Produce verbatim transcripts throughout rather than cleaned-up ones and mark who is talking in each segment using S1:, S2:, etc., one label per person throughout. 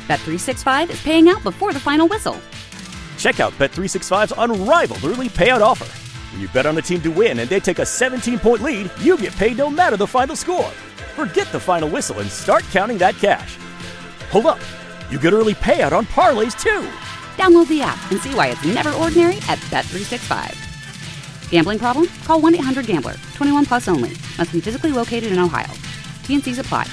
S1: Bet three sixty-five is paying out before the final whistle.
S2: Check out Bet three sixty-five's unrivaled early payout offer. When you bet on a team to win and they take a seventeen-point lead, you get paid no matter the final score. Forget the final whistle and start counting that cash. Hold up. You get early payout on parlays, too.
S1: Download the app and see why it's never ordinary at Bet three sixty-five. Gambling problem? Call one eight hundred gambler. twenty-one plus only. Must be physically located in Ohio. T and C's apply.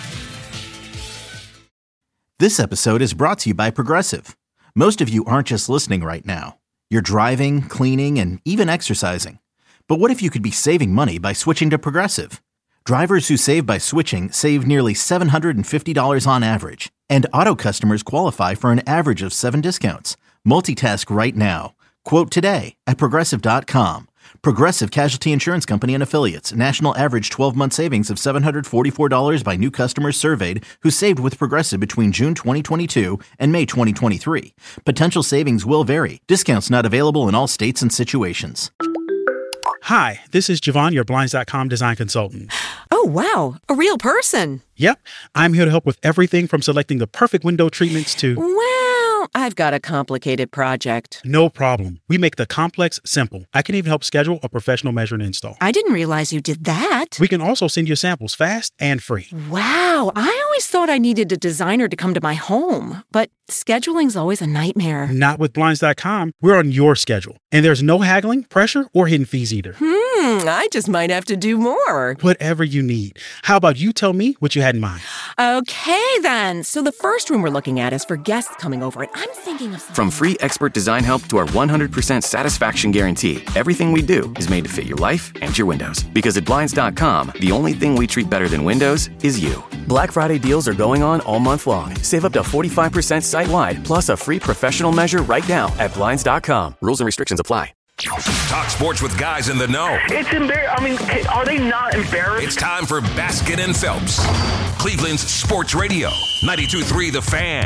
S3: This episode is brought to you by Progressive. Most of you aren't just listening right now. You're driving, cleaning, and even exercising. But what if you could be saving money by switching to Progressive? Drivers who save by switching save nearly seven hundred fifty dollars on average. And auto customers qualify for an average of seven discounts. Multitask right now. Quote today at Progressive dot com. Progressive Casualty Insurance Company and Affiliates. National average twelve-month savings of seven hundred forty-four dollars by new customers surveyed who saved with Progressive between June twenty twenty-two and May twenty twenty-three. Potential savings will vary. Discounts not available in all states and situations.
S4: Hi, this is Javon, your Blinds dot com design consultant.
S5: Oh, wow. A real person.
S4: Yep. I'm here to help with everything from selecting the perfect window treatments to...
S5: Well, I've got a complicated project.
S4: No problem. We make the complex simple. I can even help schedule a professional measure and install.
S5: I didn't realize you did that.
S4: We can also send you samples fast and free.
S5: Wow. I always thought I needed a designer to come to my home, but scheduling's always a nightmare.
S4: Not with Blinds dot com. We're on your schedule. And there's no haggling, pressure, or hidden fees either.
S5: Hmm, I just might have to do more.
S4: Whatever you need. How about you tell me what you had in mind?
S5: Okay, then. So the first room we're looking at is for guests coming over, and I'm thinking of something...
S6: From free expert design help to our one hundred percent satisfaction guarantee, everything we do is made to fit your life and your windows. Because at Blinds dot com, the only thing we treat better than windows is you. Black Friday deals are going on all month long. Save up to forty-five percent site-wide, plus a free professional measure right now at Blinds dot com. Rules and restrictions apply.
S7: Talk sports with guys in the know.
S8: It's embarrassing. I mean, are they not embarrassed?
S7: It's time for Baskin and Phelps, Cleveland's sports radio, ninety-two point three The Fan.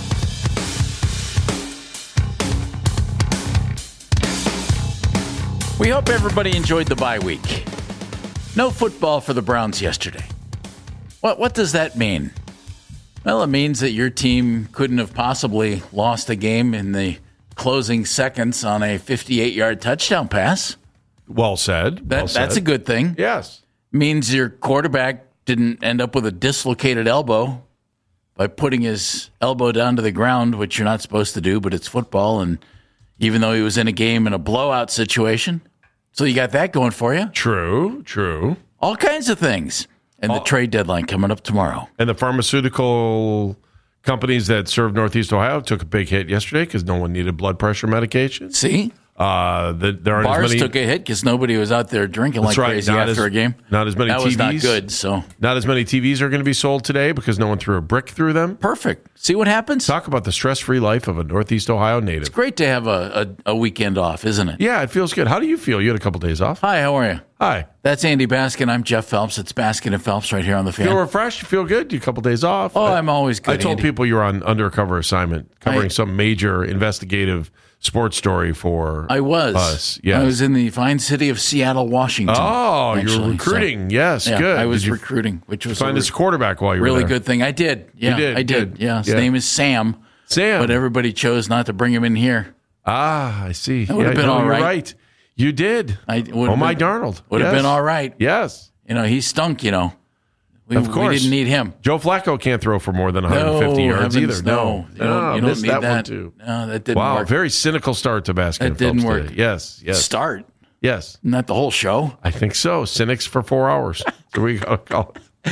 S9: We hope everybody enjoyed the bye week. No football for the Browns yesterday. What what does that mean? Well, it means that your team couldn't have possibly lost a game in the closing seconds on a fifty-eight-yard touchdown pass.
S10: Well said.
S9: That,
S10: well said.
S9: That's a good thing.
S10: Yes.
S9: Means your quarterback didn't end up with a dislocated elbow by putting his elbow down to the ground, which you're not supposed to do, but it's football. And even though he was in a game in a blowout situation, so you got that going for you.
S10: True, true.
S9: All kinds of things. And the trade deadline coming up tomorrow.
S10: And the pharmaceutical companies that serve Northeast Ohio took a big hit yesterday because no one needed blood pressure medication.
S9: See?
S10: Uh, the, there aren't
S9: Bars
S10: as many,
S9: took a hit because nobody was out there drinking like
S10: right,
S9: crazy
S10: not
S9: after
S10: as,
S9: a game.
S10: Not as many
S9: that
S10: T Vs.
S9: That was not good. So
S10: Not as many T Vs are going to be sold today because no one threw a brick through them.
S9: Perfect. See what happens?
S10: Talk about the stress-free life of a Northeast Ohio native.
S9: It's great to have a, a, a weekend off, isn't it?
S10: Yeah, it feels good. How do you feel? You had a couple days off.
S9: Hi, how are you?
S10: Hi.
S9: That's Andy Baskin. I'm Jeff Phelps. It's Baskin and Phelps right here on the Fan.
S10: Feel refreshed? You feel good? You a couple days off?
S9: Oh, I'm always good,
S10: I told
S9: Andy.
S10: people you were on undercover assignment covering I, some major investigative sports story for
S9: I was.
S10: us. Yes.
S9: I was in the fine city of Seattle, Washington.
S10: Oh,
S9: actually,
S10: you were recruiting.
S9: So,
S10: yes,
S9: yeah,
S10: good.
S9: I was
S10: did you
S9: recruiting, which was
S10: find
S9: a
S10: his quarterback while you were
S9: really
S10: there.
S9: good thing. I did. Yeah,
S10: you did.
S9: I did.
S10: Good.
S9: Yeah, his
S10: yeah.
S9: name is Sam.
S10: Sam.
S9: But everybody chose not to bring him in here.
S10: Ah, I see.
S9: That would have
S10: yeah,
S9: been
S10: no,
S9: all
S10: you're
S9: right.
S10: right. You did.
S9: I
S10: oh, my Darnold.
S9: Would
S10: yes.
S9: have been all right.
S10: Yes.
S9: You know, he stunk, you know. We,
S10: of course.
S9: We didn't need him.
S10: Joe Flacco can't throw for more than one hundred fifty
S9: no,
S10: yards
S9: heavens,
S10: either. No.
S9: No. You don't,
S10: no,
S9: you don't
S10: missed
S9: need
S10: that,
S9: that
S10: one too.
S9: No, that didn't
S10: wow,
S9: work.
S10: very cynical start to Baskin.
S9: That didn't
S10: Phelps
S9: work.
S10: Today. Yes, yes.
S9: Start?
S10: Yes.
S9: Not the whole show?
S10: I think so. Cynics for four hours. So we go.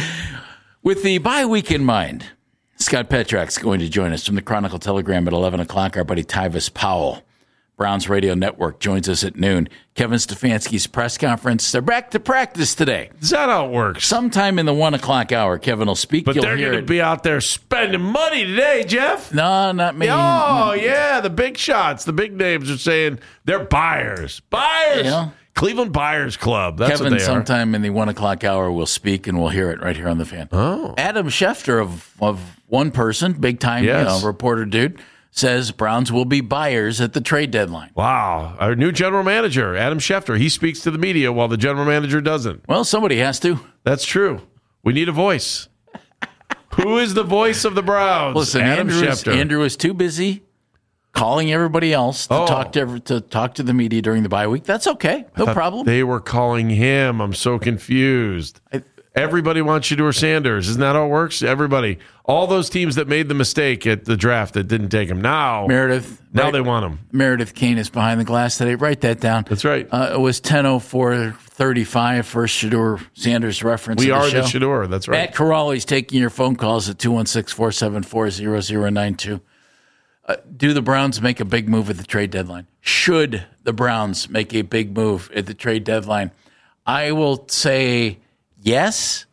S9: With the bye week in mind, Scott Petrak's going to join us from the Chronicle Telegram at eleven o'clock. Our buddy Tyvis Powell, Browns Radio Network, joins us at noon. Kevin Stefanski's press conference. They're back to practice today.
S10: Is that how it works?
S9: Sometime in the one o'clock hour, Kevin will speak.
S10: But
S9: You'll
S10: they're
S9: going
S10: to be out there spending money today, Jeff.
S9: No, not me.
S10: Oh, yeah. The big shots, the big names are saying they're buyers. Buyers.
S9: Yeah.
S10: Cleveland Buyers Club. That's
S9: Kevin,
S10: what they
S9: sometime
S10: are.
S9: in the one o'clock hour, will speak, and we'll hear it right here on the Fan.
S10: Oh.
S9: Adam Schefter of, of One Person, big time
S10: yes.
S9: you know, reporter dude, says Browns will be buyers at the trade deadline.
S10: Wow. Our new general manager, Adam Schefter, he speaks to the media while the general manager doesn't.
S9: Well, somebody has to.
S10: That's true. We need a voice. Who is the voice of the Browns?
S9: Listen,
S10: Adam
S9: Andrew is,
S10: Schefter.
S9: Andrew is too busy calling everybody else to
S10: Oh.
S9: talk to to talk to the media during the bye week. That's okay. No problem.
S10: They were calling him. I'm so confused.
S9: I,
S10: Everybody wants Shedeur Sanders. Isn't that how it works? Everybody. All those teams that made the mistake at the draft that didn't take him. Now,
S9: Meredith.
S10: now
S9: right,
S10: they want him.
S9: Meredith Kane is behind the glass today. Write that down.
S10: That's right.
S9: Uh, it was ten oh four thirty-five for Shedeur Sanders reference.
S10: We
S9: of
S10: are
S9: the,
S10: the
S9: show.
S10: Shedeur. That's right.
S9: Matt Corrali's taking your phone calls at two one six, four seven four, zero zero nine two. Uh, do the Browns make a big move at the trade deadline? Should the Browns make a big move at the trade deadline? I will say yes.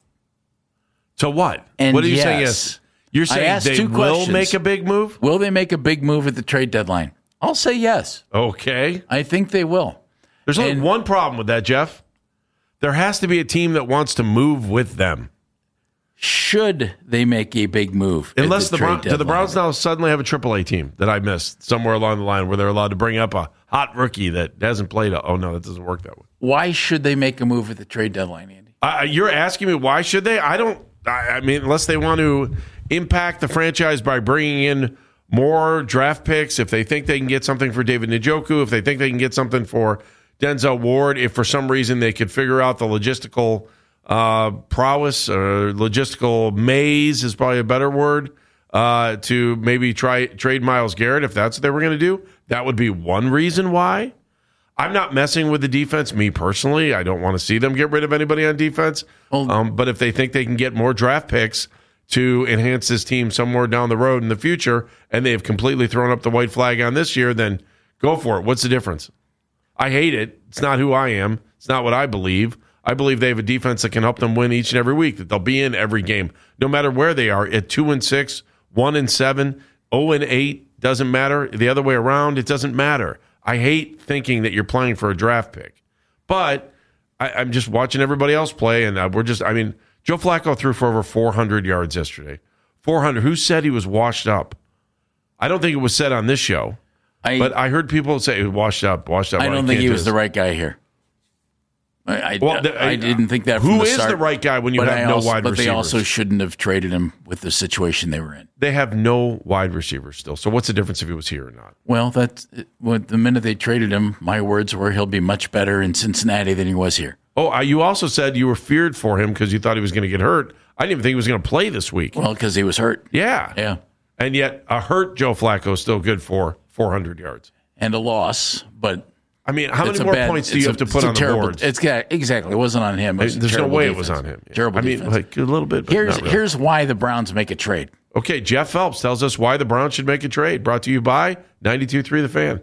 S10: So what?
S9: And
S10: what are you
S9: yes.
S10: saying? Yes. You're
S9: I
S10: saying
S9: asked
S10: they
S9: two
S10: will
S9: questions.
S10: make a big move?
S9: Will they make a big move at the trade deadline? I'll say yes.
S10: Okay.
S9: I think they will.
S10: There's only
S9: And-
S10: one problem with that, Jeff. There has to be a team that wants to move with them.
S9: Should they make a big move? at
S10: Unless the,
S9: trade
S10: Brown, do the
S9: deadline?
S10: Browns now suddenly have a triple A team that I missed somewhere along the line where they're allowed to bring up a hot rookie that hasn't played. A, oh, no, that doesn't work that way.
S9: Why should they make a move at the trade deadline, Andy?
S10: Uh, you're asking me why should they? I don't. I, I mean, unless they want to impact the franchise by bringing in more draft picks, if they think they can get something for David Njoku, if they think they can get something for Denzel Ward, if for some reason they could figure out the logistical uh, prowess or logistical maze is probably a better word uh, to maybe try trade Myles Garrett, if that's what they were going to do, that would be one reason why. I'm not messing with the defense, me personally. I don't want to see them get rid of anybody on defense.
S9: Well,
S10: um, but if they think they can get more draft picks to enhance this team somewhere down the road in the future, and they've completely thrown up the white flag on this year, then go for it. What's the difference? I hate it. It's not who I am. It's not what I believe. I believe they have a defense that can help them win each and every week, that they'll be in every game, no matter where they are, at two and six, one and seven, oh and eight, doesn't matter. The other way around, it doesn't matter. I hate thinking that you're playing for a draft pick. But I, I'm just watching everybody else play, and uh, we're just, I mean, Joe Flacco threw for over four hundred yards yesterday. four hundred. Who said he was washed up? I don't think it was said on this show.
S9: I,
S10: but I heard people say washed up, washed up.
S9: I
S10: Well,
S9: don't
S10: I
S9: think
S10: can't
S9: he
S10: do
S9: was
S10: this.
S9: the right guy here. I, I,
S10: Well, the-
S9: I didn't think that from
S10: Who
S9: the
S10: is
S9: start.
S10: the right guy when you
S9: but
S10: have
S9: I
S10: no
S9: also,
S10: wide
S9: But
S10: receivers?
S9: they also shouldn't have traded him with the situation they were in.
S10: They have no wide receivers still. So what's the difference if he was here or not?
S9: Well, that's well, the minute they traded him, my words were he'll be much better in Cincinnati than he was here.
S10: Oh, uh, you also said you were feared for him because you thought he was going to get hurt. I didn't even think he was going to play this week.
S9: Well, because he was hurt.
S10: Yeah.
S9: Yeah.
S10: And yet a hurt Joe Flacco is still good for four hundred yards.
S9: And a loss, but
S10: I mean, how
S9: it's
S10: many
S9: a
S10: more
S9: bad-
S10: points do
S9: it's
S10: you
S9: a-
S10: have to
S9: it's
S10: put
S9: a
S10: on the
S9: terrible,
S10: boards?
S9: It's got, exactly. It wasn't on him. It was a
S10: There's no
S9: terrible
S10: way
S9: defense.
S10: it was on him. Yeah.
S9: Terrible
S10: I mean,
S9: defense.
S10: like a little bit. But
S9: Here's
S10: not really.
S9: here's why the Browns make a trade.
S10: Okay, Jeff Phelps tells us why the Browns should make a trade. Brought to you by ninety-two point three The Fan.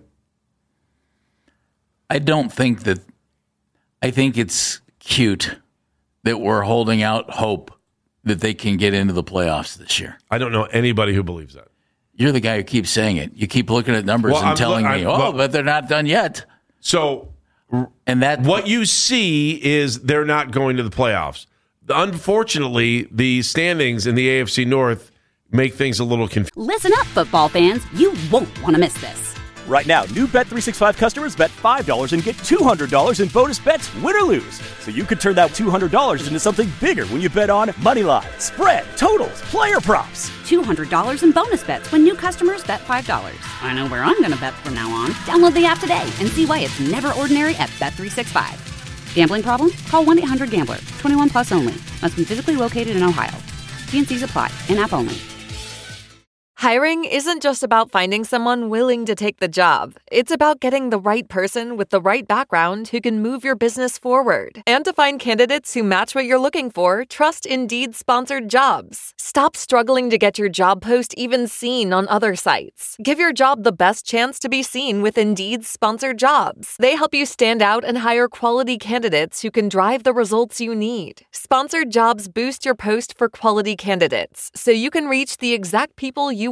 S9: I don't think that. I think it's cute that we're holding out hope that they can get into the playoffs this year.
S10: I don't know anybody who believes that.
S9: You're the guy who keeps saying it. You keep looking at numbers
S10: Well,
S9: and
S10: I'm
S9: telling
S10: look-
S9: me,
S10: I'm-
S9: "Oh,
S10: well-
S9: but they're not done yet."
S10: So
S9: And that
S10: what you see is they're not going to the playoffs. Unfortunately, the standings in the A F C North make things a little confusing.
S1: Listen up, football fans. You won't want to miss this.
S2: Right now, new Bet three sixty-five customers bet five dollars and get two hundred dollars in bonus bets, win or lose. So you could turn that two hundred dollars into something bigger when you bet on money line, spread, totals, player props.
S1: two hundred dollars in bonus bets when new customers bet five dollars. I know where I'm going to bet from now on. Download the app today and see why it's never ordinary at Bet three sixty-five. Gambling problem? Call one eight hundred gambler. twenty-one plus only. Must be physically located in Ohio. T and C's apply. In-app only.
S11: Hiring isn't just about finding someone willing to take the job. It's about getting the right person with the right background who can move your business forward. And to find candidates who match what you're looking for, trust Indeed-sponsored jobs. Stop struggling to get your job post even seen on other sites. Give your job the best chance to be seen with Indeed-sponsored jobs. They help you stand out and hire quality candidates who can drive the results you need. Sponsored jobs boost your post for quality candidates, so you can reach the exact people you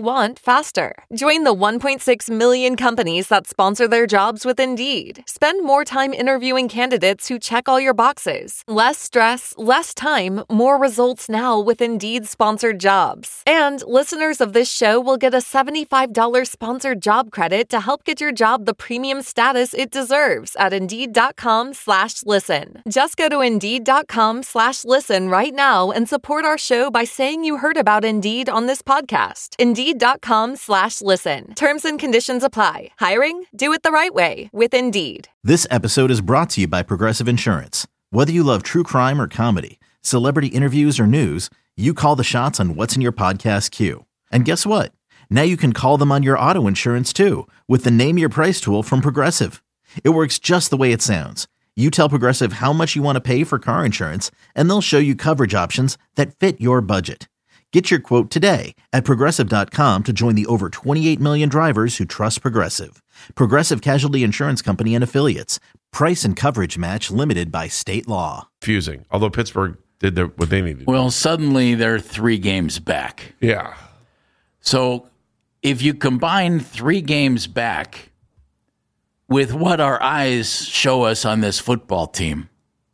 S11: want faster. Join the one point six million companies that sponsor their jobs with Indeed. Spend more time interviewing candidates who check all your boxes. Less stress, less time, more results now with Indeed sponsored jobs. And listeners of this show will get a seventy-five dollars sponsored job credit to help get your job the premium status it deserves at Indeed.com slash listen. Just go to Indeed.com slash listen right now and support our show by saying you heard about Indeed on this podcast. Indeed.com slash listen. Terms and conditions apply. Hiring? Do it the right way with Indeed.
S3: This episode is brought to you by Progressive Insurance. Whether you love true crime or comedy, celebrity interviews or news, you call the shots on what's in your podcast queue. And guess what? Now you can call them on your auto insurance too with the Name Your Price tool from Progressive. It works just the way it sounds. You tell Progressive how much you want to pay for car insurance, and they'll show you coverage options that fit your budget. Get your quote today at Progressive dot com to join the over twenty-eight million drivers who trust Progressive. Progressive Casualty Insurance Company and Affiliates. Price and coverage match limited by state law.
S10: Confusing, although Pittsburgh did their, what they needed to do.
S9: Well, suddenly they're three games back.
S10: Yeah.
S9: So if you combine three games back with what our eyes show us on this football team,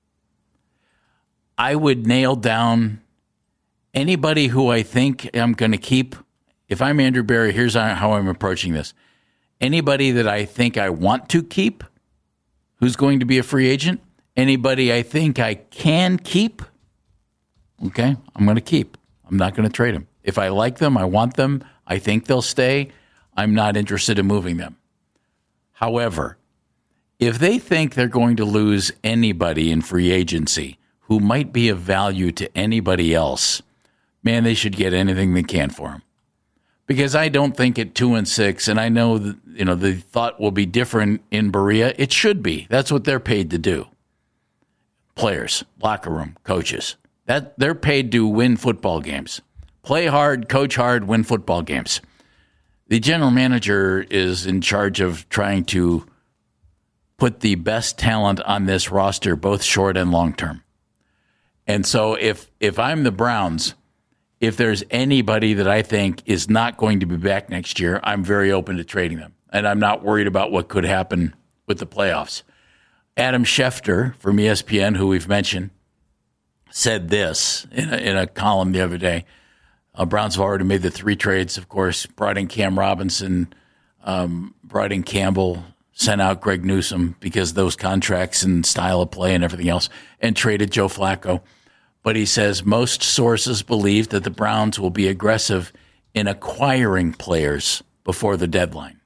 S9: I would nail down anybody who I think I'm going to keep. If I'm Andrew Berry, here's how I'm approaching this. Anybody that I think I want to keep, who's going to be a free agent. Anybody I think I can keep, okay, I'm going to keep. I'm not going to trade them. If I like them, I want them, I think they'll stay, I'm not interested in moving them. However, if they think they're going to lose anybody in free agency who might be of value to anybody else, man, they should get anything they can for him. Because I don't think at two and six, and I know that, you know, the thought will be different in Berea. It should be. That's what they're paid to do. Players, locker room, coaches. That they're paid to win football games. Play hard, coach hard, win football games. The general manager is in charge of trying to put the best talent on this roster, both short and long term. And so if if I'm the Browns, if there's anybody that I think is not going to be back next year, I'm very open to trading them. And I'm not worried about what could happen with the playoffs. Adam Schefter from E S P N, who we've mentioned, said this in a, in a column the other day. Uh, Browns have already made the three trades, of course, brought in Cam Robinson, um, brought in Campbell, sent out Greg Newsome because those contracts and style of play and everything else, and traded Joe Flacco. But he says most sources believe that the Browns will be aggressive in acquiring players before the deadline.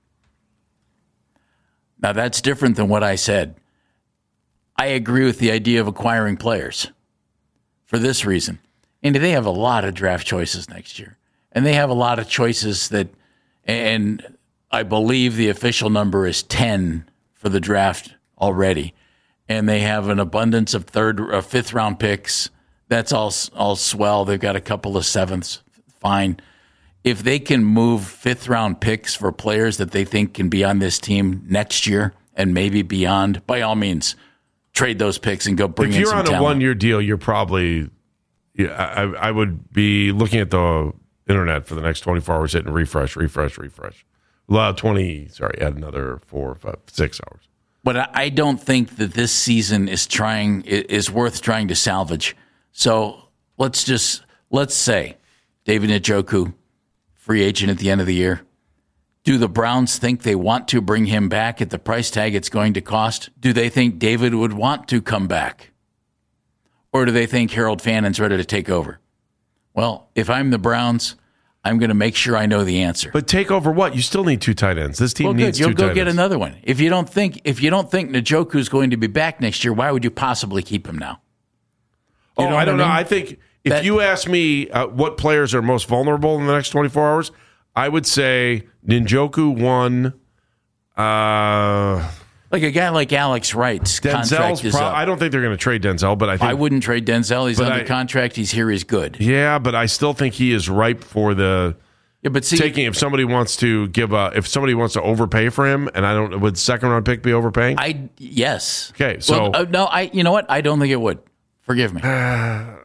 S9: Now, that's different than what I said. I agree with the idea of acquiring players for this reason. And they have a lot of draft choices next year. And they have a lot of choices that, and I believe the official number is ten for the draft already. And they have an abundance of third or fifth round picks. That's all, all swell. They've got a couple of sevenths. Fine. If they can move fifth round picks for players that they think can be on this team next year and maybe beyond, by all means, trade those picks and go bring in some talent.
S10: If you're on a one-year deal, you're probably, yeah, I, I would be looking at the internet for the next twenty-four hours, hitting refresh, refresh, refresh. Well, twenty, sorry, add another four, five, six hours.
S9: But I don't think that this season is trying is worth trying to salvage. So let's just, let's say David Njoku, free agent at the end of the year. Do the Browns think they want to bring him back at the price tag it's going to cost? Do they think David would want to come back? Or do they think Harold Fannon's ready to take over? Well, if I'm the Browns, I'm going to make sure I know the answer.
S10: But take over what? You still need two tight ends. This team
S9: well,
S10: needs
S9: good. You'll
S10: two
S9: go
S10: tight
S9: get
S10: ends.
S9: another one. If you don't think if you don't think Njoku's going to be back next year, why would you possibly keep him now? You
S10: oh,
S9: know
S10: I don't
S9: I mean?
S10: know. I think if
S9: that,
S10: you ask me uh, what players are most vulnerable in the next twenty-four hours, I would say Njoku one. Uh,
S9: like a guy like Alex Wright's
S10: Denzel's
S9: contract is
S10: pro-
S9: up.
S10: I don't think they're going to trade Denzel, but I think
S9: I wouldn't trade Denzel. He's under
S10: I,
S9: contract. He's here. He's good.
S10: Yeah, but I still think he is ripe for the.
S9: Yeah, but see,
S10: taking if somebody wants to give a if somebody wants to overpay for him, and I don't would second round pick be overpaying?
S9: I yes.
S10: Okay, so
S9: well, uh, no, I you know what? I don't think it would. Forgive me.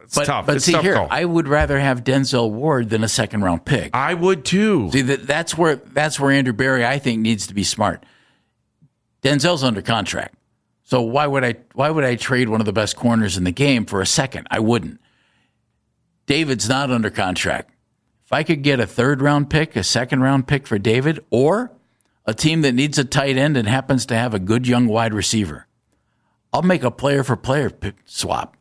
S10: It's
S9: but,
S10: tough.
S9: But
S10: it's
S9: see
S10: tough
S9: here,
S10: call.
S9: I would rather have Denzel Ward than a second round pick.
S10: I would too.
S9: See that that's where that's where Andrew Berry, I think, needs to be smart. Denzel's under contract, so why would I why would I trade one of the best corners in the game for a second? I wouldn't. David's not under contract. If I could get a third round pick, a second round pick for David, or a team that needs a tight end and happens to have a good young wide receiver, I'll make a player for player swap.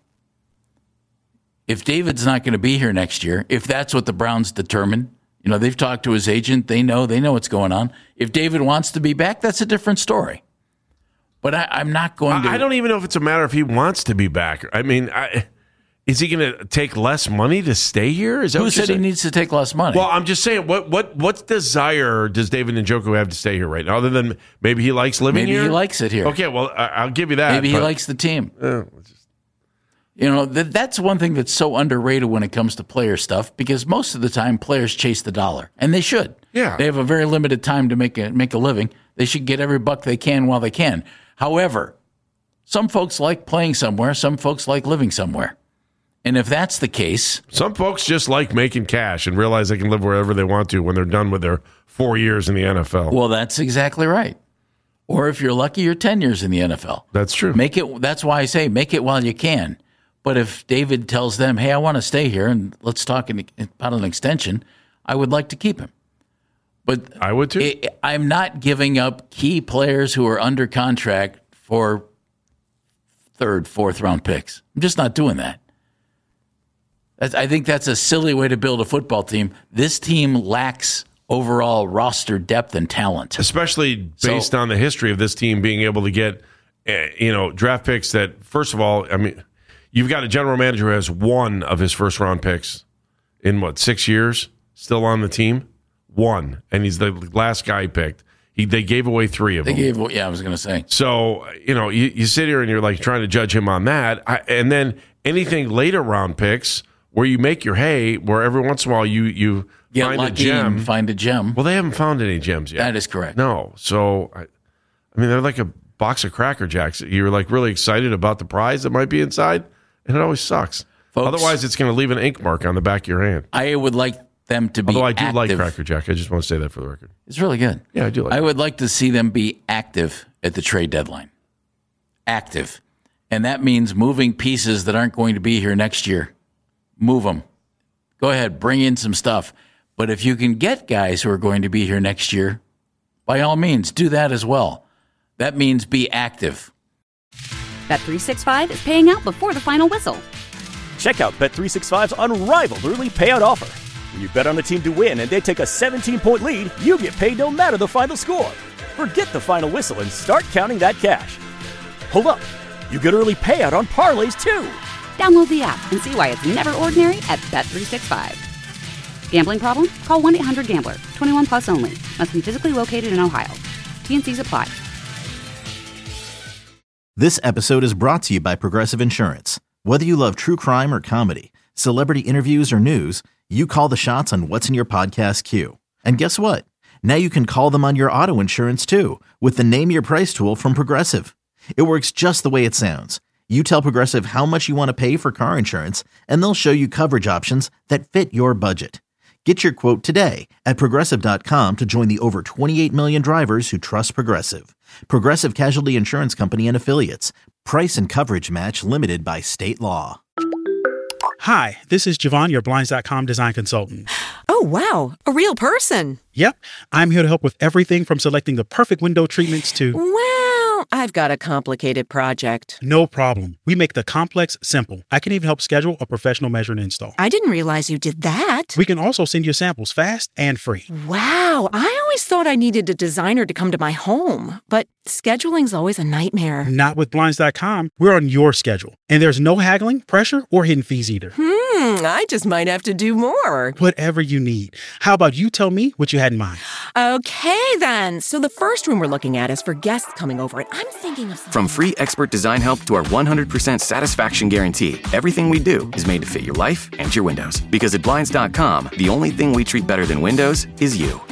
S9: If David's not going to be here next year, if that's what the Browns determine, you know, they've talked to his agent. They know, they know what's going on. If David wants to be back, that's a different story. But I, I'm not going to.
S10: I don't even know if it's a matter if he wants to be back. I mean, I, is he going to take less money to stay here? Is that
S9: Who
S10: what
S9: said he needs to take less money?
S10: Well, I'm just saying, what what what desire does David Njoku have to stay here right now? Other than maybe he likes living
S9: Maybe
S10: here.
S9: he likes it here.
S10: Okay, well, I, I'll give you that.
S9: Maybe he
S10: but,
S9: likes the team.
S10: Uh,
S9: You know, th- that's one thing that's so underrated when it comes to player stuff, because most of the time players chase the dollar, and they should.
S10: Yeah.
S9: They have a very limited time to make a, make a living. They should get every buck they can while they can. However, some folks like playing somewhere. Some folks like living somewhere. And if that's the case...
S10: Some folks just like making cash and realize they can live wherever they want to when they're done with their four years in the N F L.
S9: Well, that's exactly right. Or if you're lucky, you're ten years in the N F L.
S10: That's true.
S9: Make it. That's why I say make it while you can. But if David tells them, hey, I want to stay here and let's talk about an extension, I would like to keep him. But
S10: I would too.
S9: It, I'm not giving up key players who are under contract for third, fourth round picks. I'm just not doing that. That's, I think that's a silly way to build a football team. This team lacks overall roster depth and talent.
S10: Especially based
S9: so,
S10: on the history of this team being able to get, uh, you know, draft picks that, first of all, I mean, you've got a general manager who has one of his first round picks in, what, six years still on the team? One. And he's the last guy he picked. He, they gave away three of
S9: they
S10: them.
S9: Gave, yeah, I was going to say.
S10: So, you know, you, you sit here and you're like trying to judge him on that. I, and then anything later round picks where you make your hay, where every once in a while you, you
S9: Get
S10: find a
S9: lucky
S10: gem.
S9: and find a gem.
S10: Well, they haven't found any gems yet.
S9: That is correct.
S10: No. So, I, I mean, they're like a box of Cracker Jacks. You're like really excited about the prize that might be inside, and it always sucks.
S9: Folks,
S10: otherwise, it's going to leave an ink mark on the back of your hand.
S9: I would like them to be
S10: Although I do
S9: active.
S10: like Cracker Jack. I just want to say that for the record.
S9: It's really good.
S10: Yeah, I do like
S9: I
S10: it.
S9: would like to see them be active at the trade deadline. Active. And that means moving pieces that aren't going to be here next year. Move them. Go ahead, bring in some stuff. But if you can get guys who are going to be here next year, by all means, do that as well. That means be active.
S1: Bet three sixty-five is paying out before the final whistle.
S2: Check out Bet three sixty-five's unrivaled early payout offer. When you bet on a team to win and they take a seventeen-point lead, you get paid no matter the final score. Forget the final whistle and start counting that cash. Hold up. You get early payout on parlays, too.
S1: Download the app and see why it's never ordinary at Bet three sixty-five. Gambling problem? Call one eight hundred gambler. twenty-one plus only. Must be physically located in Ohio. T N Cs apply.
S3: This episode is brought to you by Progressive Insurance. Whether you love true crime or comedy, celebrity interviews or news, you call the shots on what's in your podcast queue. And guess what? Now you can call them on your auto insurance too with the Name Your Price tool from Progressive. It works just the way it sounds. You tell Progressive how much you want to pay for car insurance, and they'll show you coverage options that fit your budget. Get your quote today at Progressive dot com to join the over twenty-eight million drivers who trust Progressive. Progressive Casualty Insurance Company and Affiliates. Price and coverage match limited by state law.
S4: Hi, this is Javon, your Blinds dot com design consultant.
S5: Oh, wow. A real person.
S4: Yep. I'm here to help with everything from selecting the perfect window treatments to...
S5: Well, I've got a complicated project.
S4: No problem. We make the complex simple. I can even help schedule a professional measure and install.
S5: I didn't realize you did that.
S4: We can also send you samples fast and free.
S5: Wow. I always thought I needed a designer to come to my home, but scheduling's always a nightmare.
S4: Not with Blinds dot com. We're on your schedule. And there's no haggling, pressure, or hidden fees either.
S5: Hmm, I just might have to do more.
S4: Whatever you need. How about you tell me what you had in mind?
S5: Okay, then. So the first room we're looking at is for guests coming over, and I'm thinking of something.
S6: From free expert design help to our one hundred percent satisfaction guarantee, everything we do is made to fit your life and your windows. Because at Blinds dot com, the only thing we treat better than windows is you.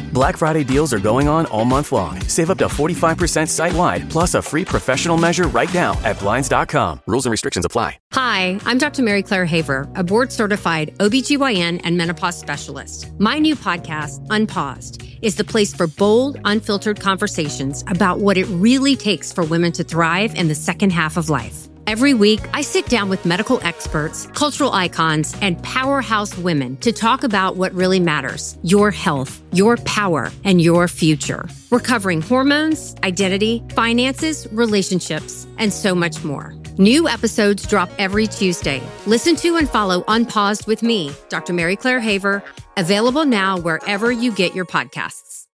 S6: Black Friday deals are going on all month long. Save up to forty-five percent site-wide, plus a free professional measure right now at Blinds dot com. Rules and restrictions apply.
S12: Hi, I'm Doctor Mary Claire Haver, a board-certified O B G Y N and menopause specialist. My new podcast, Unpaused, is the place for bold, unfiltered conversations about what it really takes for women to thrive in the second half of life. Every week, I sit down with medical experts, cultural icons, and powerhouse women to talk about what really matters: your health, your power, and your future. We're covering hormones, identity, finances, relationships, and so much more. New episodes drop every Tuesday. Listen to and follow Unpaused with me, Doctor Mary Claire Haver, available now wherever you get your podcasts.